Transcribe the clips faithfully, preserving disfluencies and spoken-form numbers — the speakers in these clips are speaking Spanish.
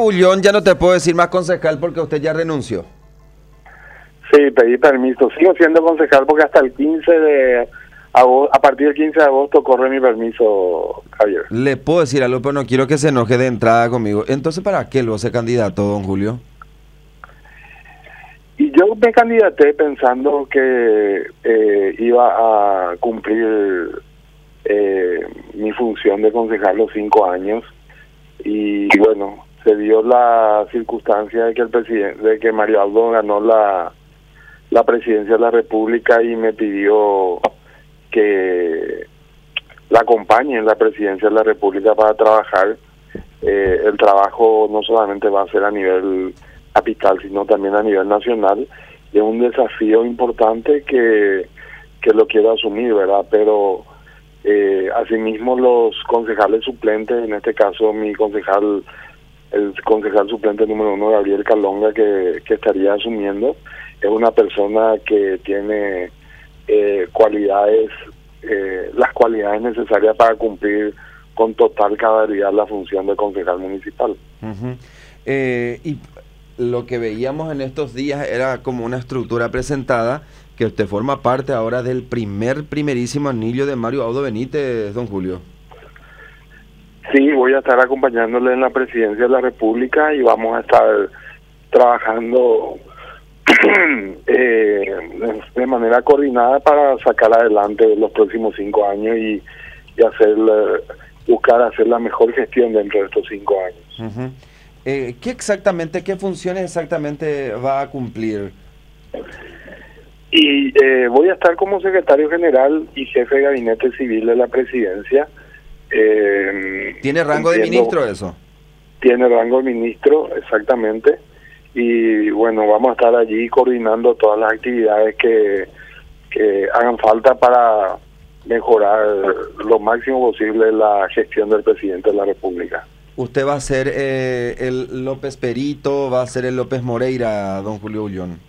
Ullón, ya no te puedo decir más concejal porque usted ya renunció. Sí, pedí permiso. Sigo siendo concejal porque hasta el quince de agosto, a partir del quince de agosto corre mi permiso, Javier. Le puedo decir algo, pero no quiero que se enoje de entrada conmigo. Entonces, ¿para qué lo hace candidato, don Julio? Y yo me candidaté pensando que eh, iba a cumplir eh, mi función de concejal los cinco años. Y bueno, se dio la circunstancia de que el presidente, de que Mario Aldo ganó la, la presidencia de la República y me pidió que la acompañe en la presidencia de la República para trabajar. Eh, el trabajo no solamente va a ser a nivel capital, sino también a nivel nacional. Y es un desafío importante que, que lo quiero asumir, ¿verdad? Pero eh, asimismo los concejales suplentes, en este caso mi concejal, el concejal suplente número uno, Gabriel Calonga, que, que estaría asumiendo, es una persona que tiene eh, cualidades, eh, las cualidades necesarias para cumplir con total cabalidad la función de concejal municipal. Uh-huh. eh, y lo que veíamos en estos días era como una estructura presentada, que usted forma parte ahora del primer, primerísimo anillo de Mario Audo Benítez, don Julio. Sí, voy a estar acompañándole en la presidencia de la República y vamos a estar trabajando eh, de manera coordinada para sacar adelante los próximos cinco años y, y hacer, buscar hacer la mejor gestión dentro de estos cinco años. Uh-huh. Eh, ¿Qué exactamente, qué funciones exactamente va a cumplir? Y eh, voy a estar como secretario general y jefe de gabinete civil de la presidencia. Eh, ¿Tiene rango de ministro eso? Tiene rango de ministro, exactamente. Y bueno, vamos a estar allí coordinando todas las actividades que, que hagan falta para mejorar lo máximo posible la gestión del presidente de la República. ¿Usted va a ser eh, el López Perito, va a ser el López Moreira, don Julio Ullón?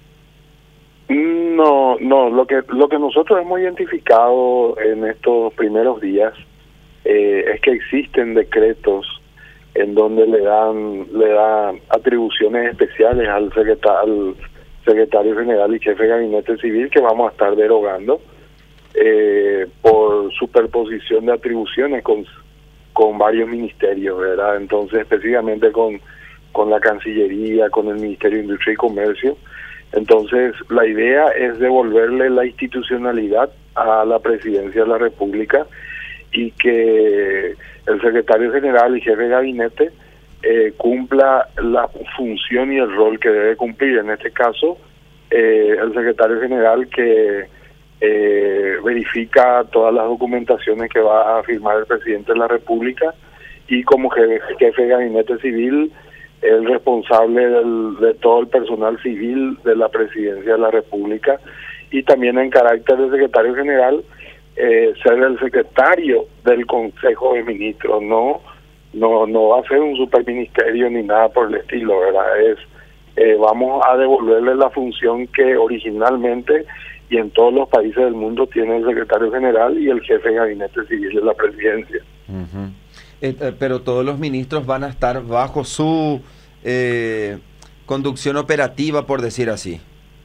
No, no, lo que lo que nosotros hemos identificado en estos primeros días eh, es que existen decretos en donde le dan le dan atribuciones especiales al secretario, al secretario general y jefe de gabinete civil que vamos a estar derogando eh, por superposición de atribuciones con con varios ministerios, ¿verdad? Entonces, específicamente con, con la Cancillería, con el Ministerio de Industria y Comercio. Entonces, la idea es devolverle la institucionalidad a la presidencia de la República y que el secretario general y jefe de gabinete eh, cumpla la función y el rol que debe cumplir. En este caso, eh, el secretario general que Eh, verifica todas las documentaciones que va a firmar el presidente de la República y como jefe, jefe de gabinete civil el responsable del, de todo el personal civil de la presidencia de la República y también en carácter de secretario general eh, ser el secretario del Consejo de Ministros. No, no, no va a ser un superministerio ni nada por el estilo, ¿verdad? Es eh, vamos a devolverle la función que originalmente y en todos los países del mundo tiene el secretario general y el jefe de gabinete civil de la presidencia. Uh-huh. eh, eh, pero todos los ministros van a estar bajo su eh, conducción operativa, por decir así.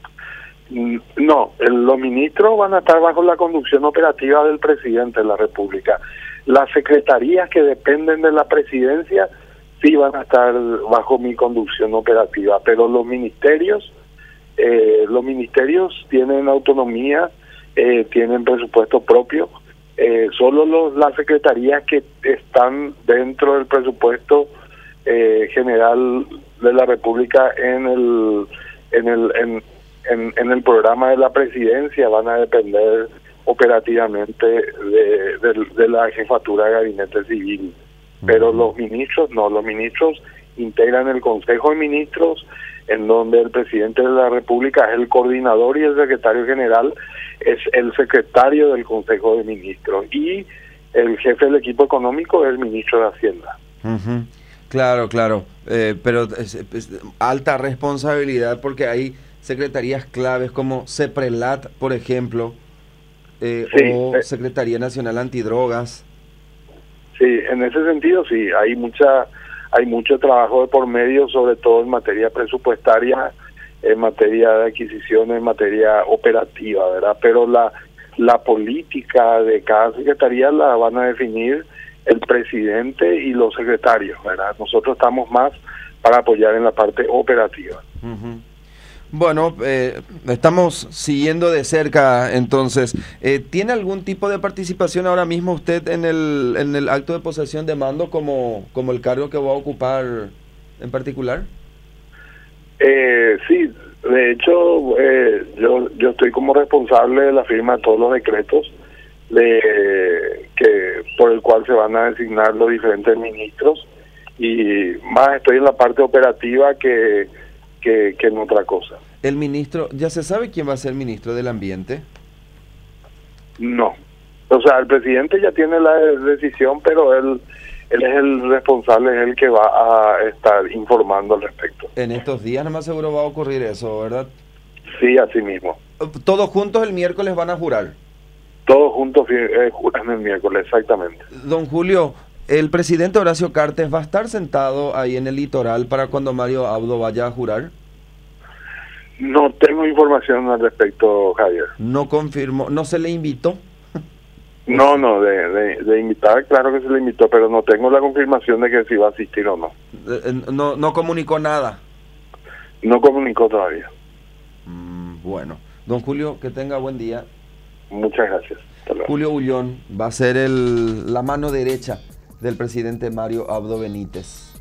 No, el, los ministros van a estar bajo la conducción operativa del presidente de la República. Las secretarías que dependen de la presidencia sí van a estar bajo mi conducción operativa, pero los ministerios Eh, los ministerios tienen autonomía, eh, tienen presupuesto propio, eh, solo los, las secretarías que están dentro del presupuesto eh, general de la República en el en el en, en, en el programa de la presidencia van a depender operativamente de, de, de la jefatura de gabinete civil, pero uh-huh. los ministros no, los ministros integran el Consejo de Ministros, en donde el presidente de la República es el coordinador y el secretario general es el secretario del Consejo de Ministros y el jefe del equipo económico es el ministro de Hacienda. Uh-huh. Claro, claro, eh, pero es, es alta responsabilidad porque hay secretarías claves como CEPRELAT, por ejemplo, eh, sí, o eh, Secretaría Nacional Antidrogas. Sí, en ese sentido sí, hay mucha hay mucho trabajo de por medio, sobre todo en materia presupuestaria, en materia de adquisiciones, en materia operativa, ¿verdad? Pero la, la política de cada secretaría la van a definir el presidente y los secretarios, ¿verdad? Nosotros estamos más para apoyar en la parte operativa. Uh-huh. Bueno, eh, estamos siguiendo de cerca, entonces, eh, ¿tiene algún tipo de participación ahora mismo usted en el, en el acto de posesión de mando como, como el cargo que va a ocupar en particular? Eh, sí, de hecho, eh, yo, yo estoy como responsable de la firma de todos los decretos de, que por el cual se van a designar los diferentes ministros, y más estoy en la parte operativa que... Que, que en otra cosa. ¿El ministro, ya se sabe quién va a ser el ministro del Ambiente? No. O sea, el presidente ya tiene la decisión, pero él, él es el responsable, es el que va a estar informando al respecto. En estos días, no más seguro va a ocurrir eso, ¿verdad? Sí, así mismo. ¿Todos juntos el miércoles van a jurar? Todos juntos eh, juran el miércoles, exactamente. Don Julio, ¿el presidente Horacio Cartes va a estar sentado ahí en el litoral para cuando Mario Abdo vaya a jurar? No tengo información al respecto, Javier. ¿No confirmó, no se le invitó? No, no, de, de, de invitar, claro que se le invitó, pero no tengo la confirmación de que si va a asistir o no. Eh, no, no comunicó nada. No comunicó todavía. Mm, bueno, don Julio, que tenga buen día. Muchas gracias. Julio Ullón va a ser el, la mano derecha del presidente Mario Abdo Benítez.